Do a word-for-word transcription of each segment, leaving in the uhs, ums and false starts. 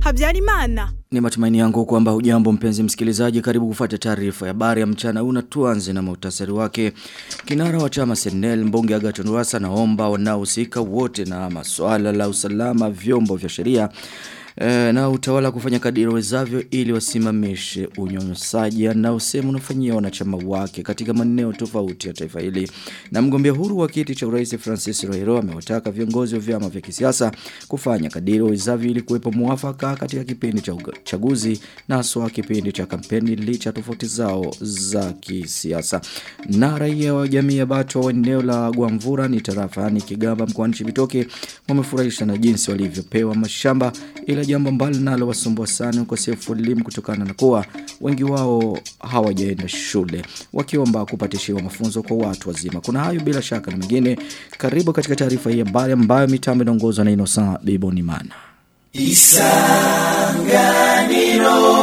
Habyarimana. Ni matumaini yangu kwamba hujambo mpenzi msikilizaji, karibu kufuata taarifa ya habari ya mchana una. Tuanze na muhtasari wake. Kinara wa chama C N L Mbunge Agathon Rwasa naomba wanaohusika wote na masuala la usalama, vyombo vya sheria E, na utawala kufanya kadiri wezavyo ili wasimamishe unyanyasaji na usemu unafanyia wanachama wake katika maeneo tofauti ya taifa hili. Na mgombea huru wa kiti cha urais Francis Rohero amewataka viongozi wa vyama vya kisiasa kufanya kadiri wezavyo ili kuwepo muafaka katika kipindi cha uchaguzi na haswa kipindi cha kampeni licha tofauti zao za kisiasa. Na raia wa jamii ya Batwa wa eneo la Gwamvura ni tarafani Kigamba mkoani Cibitoke wamefurahisha na jinsi walivyopewa mashamba, ila jambo mbali nalo wasumbua sana ukosefu wa elimu kutokana na kuwa wengi wao hawajaenda shule, wakiomba kupatishiwa mafunzo kwa watu wazima. Kuna hayo bila shaka na mengine, karibu katika taarifa hii ya habari ambayo mitambo inaongozwa na Innocent Bibonimana. Isanganiro.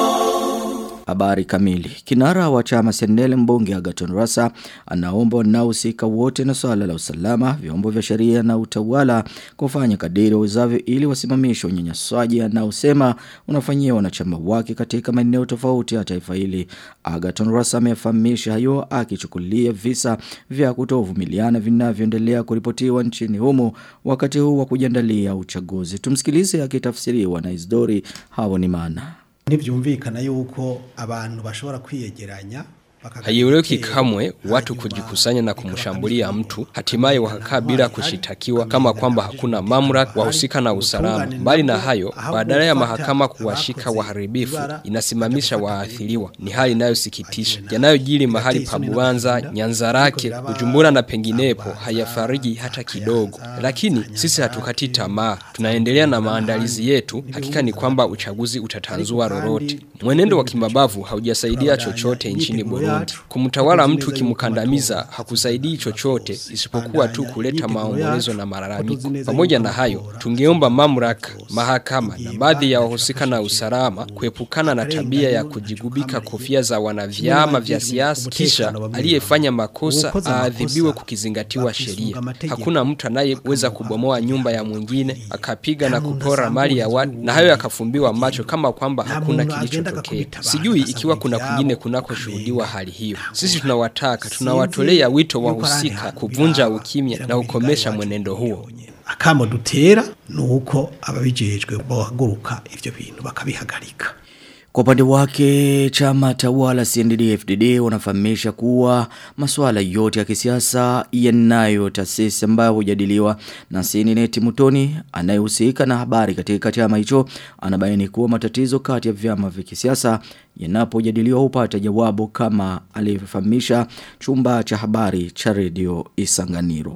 Habari kamili. Kinara wa chama C N L Mbunge Agathon Rwasa anaomba wanaohusika wote na swala la usalama, vyombo vya sheria na utawala kufanya kadiri wezavyo ili wasimamishe unyanyasaji na usema unafanyia wanachama wake katika maeneo tofauti ya taifa hili. Agathon Rwasa amefahamisha hayo akichukulia visa vya kutovumiliana vinavyoendelea kuripotiwa nchini humo wakati huu wa kujiandalia uchaguzi. Tumsikilize akitafsiriwa na Isidori Habonimana. Nivyumvikana yuko abantu bashobora kwiyegeranya. Haieleweki kamwe watu kujikusanya na kumshambulia mtu hatimaye wakakaa bila kushitakiwa kama kwamba hakuna mamlaka wahusika na usalama. Mbali na hayo, badala ya mahakama kuwashika waharibifu inasimamisha waathiriwa. Ni hali inayosikitisha. Yanayojiri mahali pa Bubanza, Nyanzarake, Bujumbura na penginepo hayafariji hata kidogo. Lakini sisi hatukati tamaa. Tunaendelea na maandalizi yetu. Hakika ni kwamba uchaguzi utatanzua lolote. Mwenendo wa kimabavu haujasaidia chochote nchini Burundi. Kumtawala mtu kimkandamiza hakusaidii chochote isipokuwa tu kuleta maombolezo na malalamiko. Pamoja na hayo, tungeomba mamlaka, mahakama na baadhi ya wahusika na usalama kuepukana na tabia ya kujigubika kofia za wanavyama vya siasa kisha aliyefanya makosa aadhibiwe kukizingatiwa sheria. Hakuna mtu anayeweza kubomoa nyumba ya mwingine akapiga na kupora mali ya watu na hayo yakafumbiwa macho kama kwamba hakuna kilichotokea. Sijui ikiwa kuna kwingine kunako shuhudiwa hali hiyo. Sisi tunawataka, tunawatolea wito wahusika kuvunja ukimya na ukomesha mwenendo huo. Akamo dutera nuko ababijejwe bahaguruka ivyo bintu bakabihagarika. Kwa upande wake chama tawala C N D D F D D wanafahamisha kuwa masuala yote ya kisiasa yanayo taasisi ambayo hujadiliwa na Senineti Mutoni anayehusika na habari katika chama hicho anabaini kuwa matatizo kati ya vyama vya kisiasa yanapojadiliwa hupata jawabu kama alivyofahamisha chumba cha habari cha Radio Isanganiro.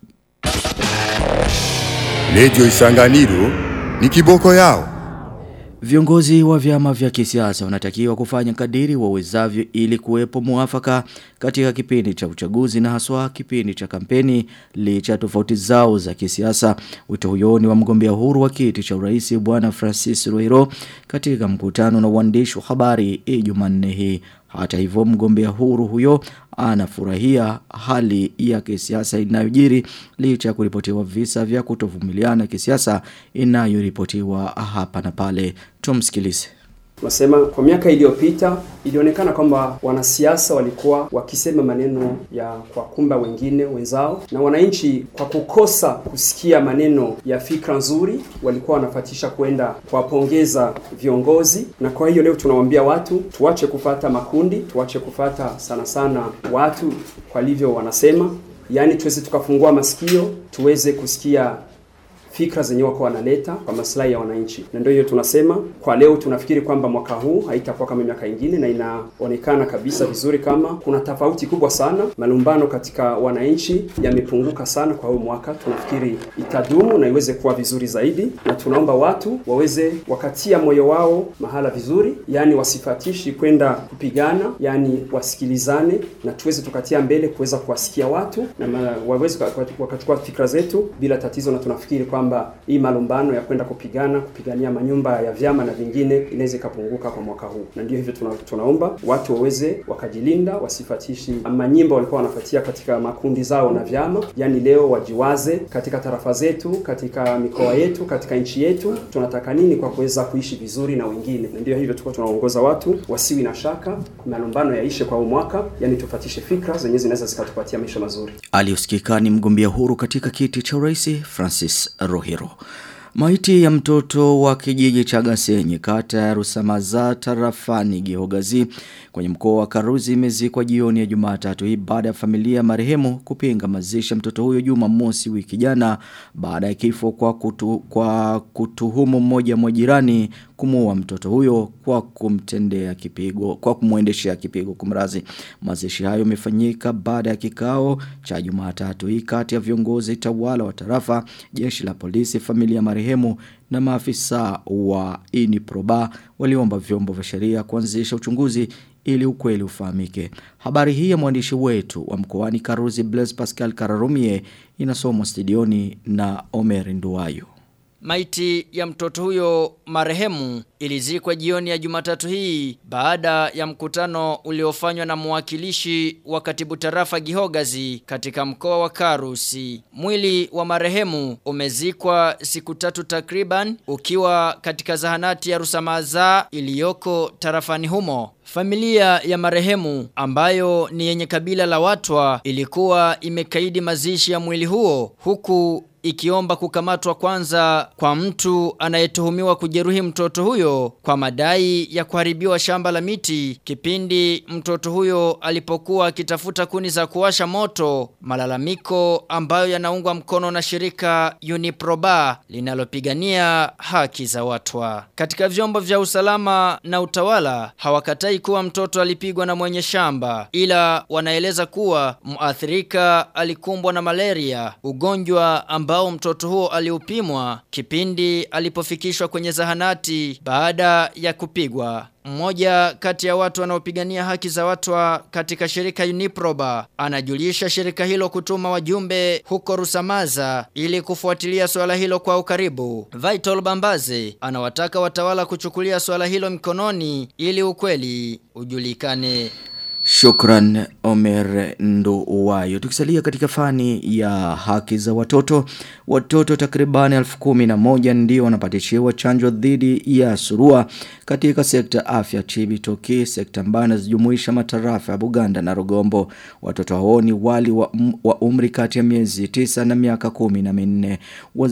Radio Isanganiro ni kiboko yao. Viongozi wa vyama vya kisiasa wanatakiwa kufanya kadiri wawezavyo ili kuwepo muafaka katika kipindi cha uchaguzi na haswa kipindi cha kampeni licha tofauti zao za kisiasa. Wito huo ni wa mgombea huru wa kiti cha urais Bwana Francis Rohero katika mkutano na waandishi wa habari Jumanne hii. Hata hivyo mgombea huru huyo anafurahia hali ya kisiasa inayojiri licha kuripotiwa visa vya kutovumiliana kisiasa inayoripotiwa hapa na pale. Tumsikilize. Nasema kwa miaka iliyopita ilionekana kwamba wanasiasa walikuwa wakisema maneno ya kwa kumba wengine wenzao, na wananchi kwa kukosa kusikia maneno ya fikra nzuri walikuwa wanafatisha kwenda kuwapongeza viongozi. Na kwa hiyo leo tunawaambia watu tuache kufata makundi, tuache kufata sana sana watu kwa livyo wanasema, yani tuweze tukafungua masikio tuweze kusikia fikra zenye wako wanaleta kwa maslahi ya wananchi. Na ndio hiyo tunasema kwa leo tunafikiri kwamba mwaka huu haitakuwa kama miaka mingine, na inaonekana kabisa vizuri kama kuna tofauti kubwa sana. Malumbano katika wananchi yamepunguka sana kwa huu mwaka. Tunafikiri itadumu na iweze kuwa vizuri zaidi, na tunaomba watu waweze wakatia moyo wao mahala vizuri, yani wasifatishi kwenda kupigana, yani wasikilizane na tuweze tukatia mbele kuweza kuwasikia watu na waweze wakachukua fikra zetu bila tatizo, na tunafikiri kwa kwamba hii malumbano ya kwenda kupigana kupigania manyumba ya vyama na vingine inaweza kupunguka kwa mwaka huu. Na ndio hivyo tuna, tunaomba watu waweze wakajilinda, wasifatishi manyimbo walikuwa wanafuatia katika makundi zao na vyama. Yani leo wajiwaze katika tarafa zetu, katika mikoa yetu, katika nchi yetu tunataka nini kwa kuweza kuishi vizuri na wengine. Na ndio hivyo tuko tunaongoza watu wasiwi na shaka, malumbano yaishe kwa mwaka, yani tufatishe fikra zenye zinaweza zikatupatia maisha mazuri. Aliusikika ni mgombea huru katika kiti cha urais Francis Rohiro. Maiti ya mtoto wa kijiji cha Gasenyi kata ya Rusamaza tarafani Gihogazi kwenye mkoa wa Karuzi imezikwa jioni ya Jumatatu hii baada ya familia marehemu kupinga mazishi ya mtoto huyo Jumamosi wiki jana baada ya kifo kwa kutu, kwa kutuhumu mmoja mwa jirani kumuua mtoto huyo kwa kumtendea kipigo kwa kumuendeshea kipigo kumrazi. Mazishi hayo yamefanyika baada ya kikao cha Jumatatu hii kati ya viongozi tawala wa tarafa, jeshi la polisi, familia marehemu na maafisa wa Iniproba waliomba vyombo vya sheria kuanzisha uchunguzi ili ukweli ufahamike. Habari hii ya mwandishi wetu wa mkoani Karuzi Blaise Pascal Kararumie inasomwa studioni na Omer Nduwayo. Maiti ya mtoto huyo marehemu ilizikwa jioni ya Jumatatu hii baada ya mkutano uliofanywa na mwakilishi wa katibu tarafa Gihogazi katika mkoa wa Karusi. Mwili wa marehemu umezikwa siku tatu takriban ukiwa katika zahanati ya Rusamaza iliyoko tarafani humo. Familia ya marehemu ambayo ni yenye kabila la Watwa ilikuwa imekaidi mazishi ya mwili huo huku ikiomba kukamatwa kwanza kwa mtu anayetuhumiwa kujeruhi mtoto huyo kwa madai ya kuharibiwa shamba la miti kipindi mtoto huyo alipokuwa akitafuta kuni za kuwasha moto, malalamiko ambayo yanaungwa mkono na shirika Uniproba linalopigania haki za Watwa. Katika vyombo vya usalama na utawala hawakatai kuwa mtoto alipigwa na mwenye shamba, ila wanaeleza kuwa muathirika alikumbwa na malaria, ugonjwa ambao mtoto huo aliupimwa kipindi alipofikishwa kwenye zahanati baada ya kupigwa. Mmoja kati ya watu wanaopigania haki za Watwa katika shirika Uniproba anajulisha shirika hilo kutuma wajumbe huko Rusamaza ili kufuatilia swala hilo kwa ukaribu. Vital Bambaze anawataka watawala kuchukulia swala hilo mikononi ili ukweli ujulikane. Shukran Omer Nduwayo. Tukisalia katika fani ya haki za watoto, watoto takribani elfu kumi na moja ndio wanapatishiwa chanjo dhidi ya surua katika sekta afya Chibitoke, sekta ambayo inajumuisha matarafa ya Buganda na Rugombo. Watoto hao ni wali wa, um, wa umri kati ya miezi tisa na miaka kumi na minne.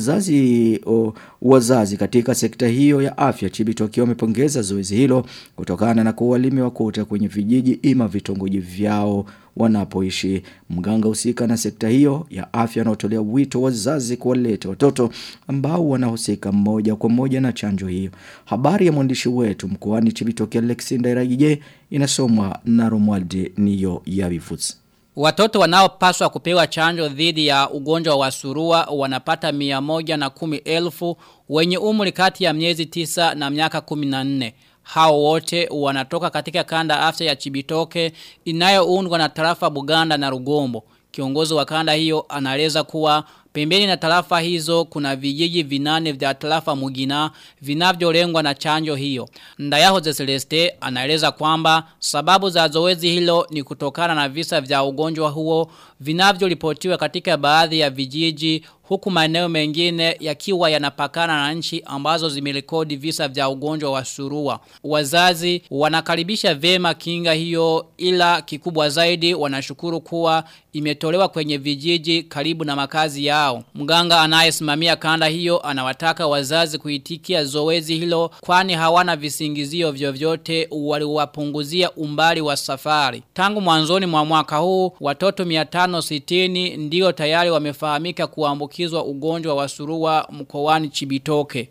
Wazazi o, wazazi katika sekta hiyo ya afya Chibitoke wamepongeza zoezi hilo kutokana na kuwa limewakuta kwenye vijiji ima vitongoji vyao wanapoishi. Mganga husika na sekta hiyo ya afya anatolea wito wazazi kuwaleta watoto ambao wanahusika moja kwa moja na chanjo hiyo. Habari ya mwandishi wetu mkoani Chibitoke Alexander Iragije inasomwa na Romualde Niyo Yabivuzi. Watoto wanaopaswa kupewa chanjo dhidi ya ugonjwa wa surua wanapata mia moja na kumi elfu wenye umri kati ya miezi tisa na miaka kumi na nne. Hao wote wanatoka katika kanda afya ya Chibitoke inayoundwa na tarafa Buganda na Rugombo. Kiongozi wa kanda hiyo anaeleza kuwa pembeni na tarafa hizo kuna vijiji vinane vya tarafa Mugina vinavyolengwa na chanjo hiyo. Ndayaho Celeste anaeleza kwamba sababu za zoezi hilo ni kutokana na visa vya ugonjwa huo vinavyoripotiwa katika baadhi ya vijiji, huku maeneo mengine yakiwa yanapakana na nchi ambazo zimerekodi visa vya ugonjwa wa surua. Wazazi wanakaribisha vema kinga hiyo, ila kikubwa zaidi wanashukuru kuwa imetolewa kwenye vijiji karibu na makazi yao. Mganga anayesimamia kanda hiyo anawataka wazazi kuitikia zoezi hilo kwani hawana visingizio vyovyote waliwapunguzia umbali wa safari. Tangu mwanzoni mwa mwaka huu watoto mia tano sitini ndio tayari wamefahamika kuambukizwa ugonjwa wa surua mkoani Chibitoke.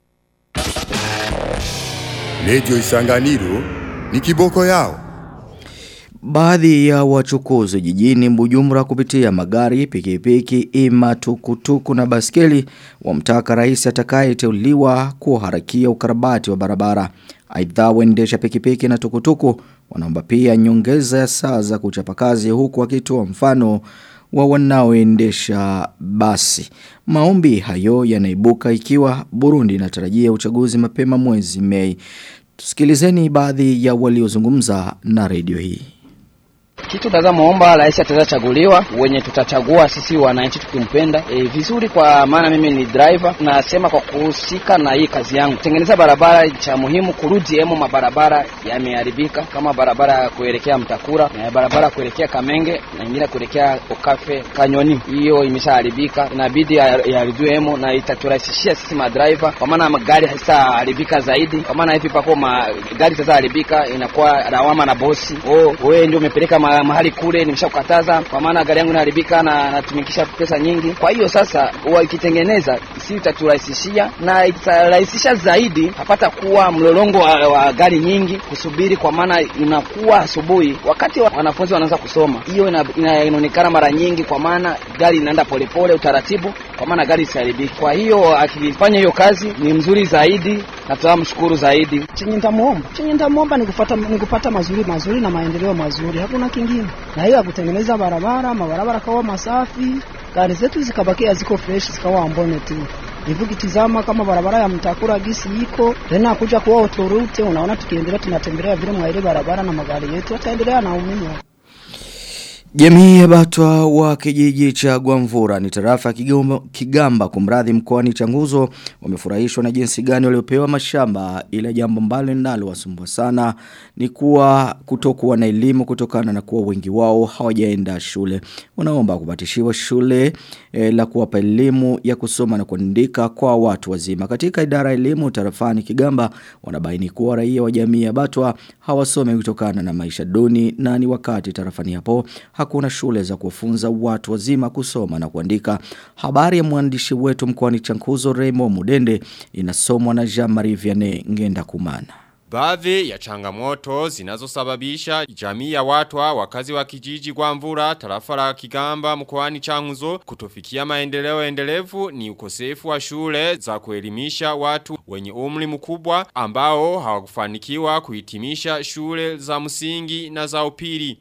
Radio Isanganiro ni kiboko yao. Baadhi ya wachukuzi jijini Bujumbura kupitia magari, pikipiki, ima tukutuku na baskeli wamtaka rais atakayeteuliwa kuharakia ukarabati wa barabara. Aidha waendesha pikipiki na tukutuku wanaomba pia nyongeza ya saa za kuchapa kazi, huku wakitoa mfano wa wanaoendesha basi. Maombi hayo yanaibuka ikiwa Burundi inatarajia uchaguzi mapema mwezi Mei. Tusikilizeni baadhi ya waliozungumza na redio hii. Kitu tazamuomba rais atachaguliwa, wenye tutachagua sisi wananchi tukimpenda. E, vizuri kwa maana mimi ni driver, nasema kwa kuhusika na hii kazi yangu. Tengeneza barabara cha muhimu, kurudi emo mabarabara yameharibika kama barabara kuelekea Mtakura, na barabara kuelekea Kamenge na ingine kuelekea Okafe Kanyoni. Hiyo imeshaharibika. Inabidi yarudiwe emo na itaturahisishia sisi madriver kwa maana magari hayaharibika zaidi. Kwa maana hivi pako magari sasa haribika inakuwa lawama na bosi. Oh, wewe ndio umepeleka mahali kule nimeshakukataza kwa maana gari yangu inaharibika na natumikisha pesa nyingi. Kwa hiyo sasa huwa ikitengeneza si itaturahisishia na itarahisisha zaidi hapata kuwa mlolongo wa, wa gari nyingi kusubiri kwa maana inakuwa asubuhi wakati wanafunzi wanaanza kusoma. Hiyo inaonekana mara nyingi kwa maana gari inaenda polepole utaratibu kwa maana gari isiharibiki. Kwa hiyo akifanya hiyo kazi ni mzuri zaidi na tunamshukuru zaidi. Chenye nitamuomba, chenye nitamuomba ni kufuata ni kupata mazuri mazuri na maendeleo mazuri. Hakuna kingine. Na hiyo kutengeneza barabara, mabarabara kawa masafi, gari zetu zikabakia ziko fresh zikawa ambone tu. Hivi kitizama kama barabara ya Mtakura gisi iko, tena kuja kuwa autorite unaona tukiendelea tunatembelea vile mwa ile barabara na magari yetu ataendelea na umeme. Jamii ya Batwa wa kijiji cha Gwamvura ni tarafa Kigamba, Kigamba kumradhi mkoani Changuzo wamefurahishwa na jinsi gani waliopewa mashamba, ila jambo mbalo linalo wasumbua sana ni kuwa kutokuwa na elimu kutokana na kuwa wengi wao hawajaenda shule. Wanaomba kupatishiwa shule e, la kuwapa elimu ya kusoma na kuandika kwa watu wazima. Katika idara ya elimu tarafani Kigamba wanabaini kuwa raia wa jamii ya Batwa hawasome kutokana na maisha duni na ni wakati tarafani hapo hakuna shule za kufunza watu wazima kusoma na kuandika. Habari ya mwandishi wetu mkoani Chankuzo Remo Mudende inasomwa na Jean-Marie Vianney Ngenda Kumana. Baadhi ya changamoto zinazosababisha jamii ya Watwa wakazi wa kijiji Gwamvura tarafa la Kigamba mkoani Changuzo kutofikia maendeleo endelevu ni ukosefu wa shule za kuelimisha watu wenye umri mkubwa ambao hawakufanikiwa kuhitimisha shule za msingi na za upili.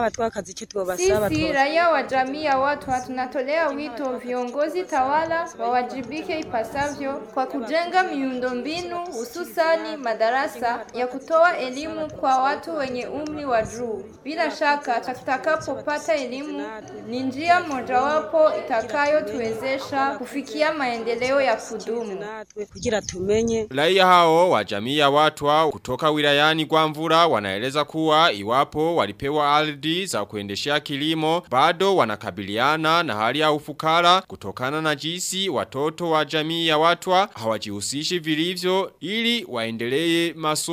Sisi raia wa jamii ya Watwa tunatolea wito viongozi tawala wawajibike ipasavyo kwa kujenga miundombinu hususani madarasa ya kutoa elimu kwa watu wenye umri wa juu. Bila shaka tutakapopata elimu ni njia mojawapo itakayotuwezesha kufikia maendeleo ya kudumu. Raia hao wa jamii ya Watwa kutoka wilayani Gwamvura wanaeleza kuwa iwapo walipewa ardhi za kuendeshea kilimo bado wanakabiliana na hali ya ufukara kutokana na jinsi watoto wa jamii ya Watwa hawajihusishi vilivyo ili waendelee masomo.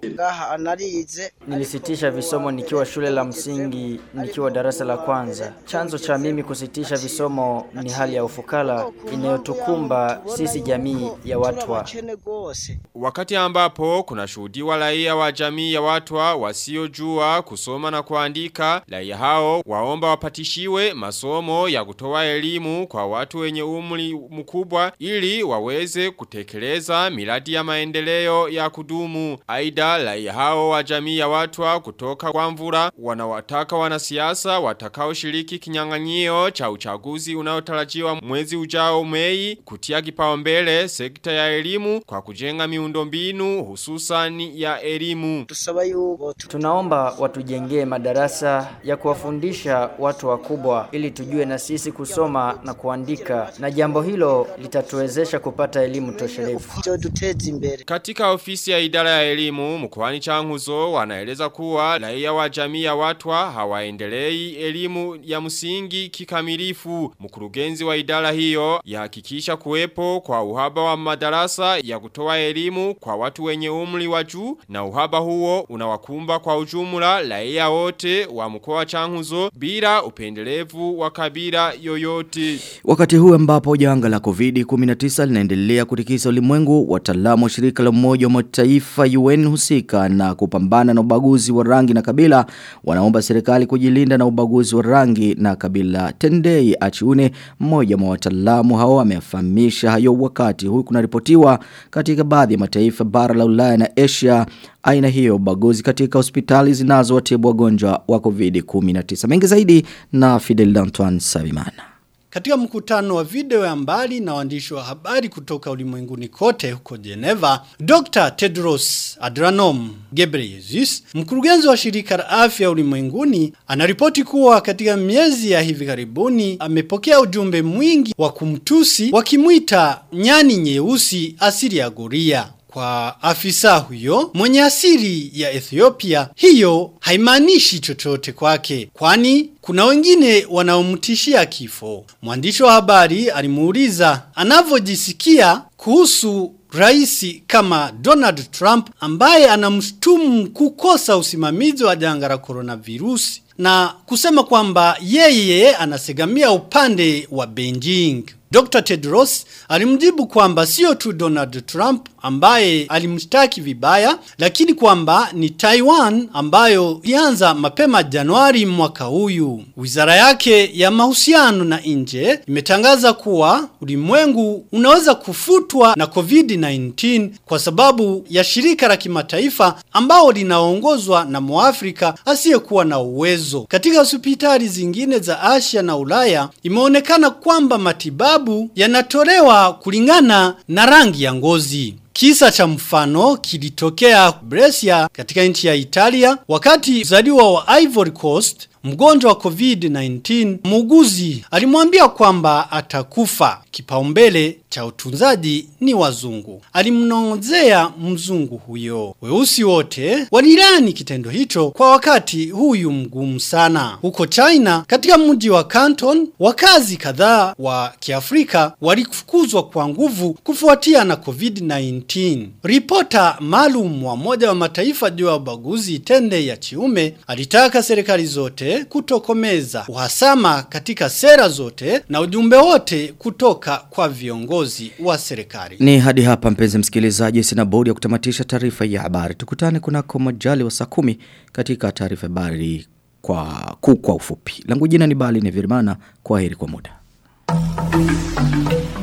Nilisitisha visomo nikiwa shule la msingi nikiwa darasa la kwanza. Chanzo cha mimi kusitisha visomo ni hali ya ufukara inayotukumba sisi jamii ya Watwa. Wakati ambapo kuna shuhudiwa raia wa jamii ya Watwa wasiojua kusoma na kuandika, raia hao waomba wapatishiwe masomo ya kutoa elimu kwa watu wenye umri mkubwa ili waweze kutekeleza miradi ya maendeleo ya kudumu. Aidha raia hao wa jamii ya Watwa kutoka Gwamvura wanawataka wanasiasa watakao shiriki kinyang'anyio cha uchaguzi unaotarajiwa mwezi ujao Mei kutia kipaumbele sekta ya elimu kwa kujenga miundombinu hususani ya elimu. Tunaomba watujengee madarasa ya kuwafundisha watu wakubwa ili tujue na sisi kusoma na kuandika, na jambo hilo litatuwezesha kupata elimu toshelevu. Katika ofisi ya idara ya elimu mkoani Changuzo wanaeleza kuwa raia wa jamii ya Watwa hawaendelei elimu ya msingi kikamilifu. Mkurugenzi wa idara hiyo yahakikisha kuwepo kwa uhaba wa madarasa ya kutoa elimu kwa watu wenye umri wa juu, na uhaba huo unawakumba kwa ujumla raia wote wa mkoa wa Changuzo bila upendelevu wa kabila yoyote. Wakati huu ambapo janga la COVID kumi na tisa linaendelea kutikisa ulimwengu, wataalamu wa shirika la Umoja wa Mataifa U N husika na kupambana na ubaguzi wa rangi na kabila wanaomba serikali kujilinda na ubaguzi wa rangi na kabila. Tendei Achiune, mmoja wa wataalamu hao, amefahamisha hayo wakati huu kunaripotiwa katika baadhi ya mataifa bara la Ulaya na Asia aina hiyo ubaguzi katika hospitali zinazowatibu wagonjwa wa covid kumi na tisa. Mengi zaidi na Fidel Antoine Savimana. Katika mkutano wa video ya mbali na waandishi wa habari kutoka ulimwenguni kote huko Geneva, Doctor Tedros Adhanom Ghebreyesus, mkurugenzi wa shirika la afya ulimwenguni, anaripoti kuwa katika miezi ya hivi karibuni amepokea ujumbe mwingi wa kumtusi wakimuita nyani nyeusi asili ya goria. Kwa afisa huyo mwenye asili ya Ethiopia, hiyo haimaanishi chochote kwake, kwani kuna wengine wanaomtishia kifo. Mwandishi wa habari alimuuliza anavyojisikia kuhusu raisi kama Donald Trump ambaye anamshtumu kukosa usimamizi wa janga la coronavirus na kusema kwamba yeye anasegamia upande wa Beijing. Doctor Tedros alimjibu kwamba sio tu Donald Trump ambaye alimshtaki vibaya, lakini kwamba ni Taiwan ambayo ilianza mapema Januari mwaka huyu. Wizara yake ya mahusiano na nje imetangaza kuwa ulimwengu unaweza kufutwa na covid kumi na tisa kwa sababu ya shirika la kimataifa ambao linaongozwa na Mwafrika asiyekuwa na uwezo. Katika hospitali zingine za Asia na Ulaya imeonekana kwamba matibabu yanatolewa kulingana na rangi ya ngozi. Kisa cha mfano kilitokea Brescia katika nchi ya Italia wakati mzaliwa wa Ivory Coast, mgonjwa wa covid kumi na tisa, muuguzi alimwambia kwamba atakufa. Kipaumbele cha utunzaji ni wazungu, alimnong'onezea mzungu huyo. Weusi wote walilani kitendo hicho kwa wakati huyu mgumu sana. Huko China, katika mji wa Canton, wakazi kadhaa wa Kiafrika walifukuzwa kwa nguvu kufuatia na covid kumi na tisa. Ripota maalum wa moja wa mataifa juu ya ubaguzi Tendei Achiune alitaka serikali zote kutokomeza uhasama katika sera zote na ujumbe wote kutoka kwa viongozi wa serikali. Ni hadi hapa mpenzi msikilizaji, sina budi ya kutamatisha taarifa ya habari. Tukutane kunako majali wa saa kumi katika taarifa ya habari kwa kwa ufupi. Langu jina ni Bali Nevirmana, kwaheri kwa muda.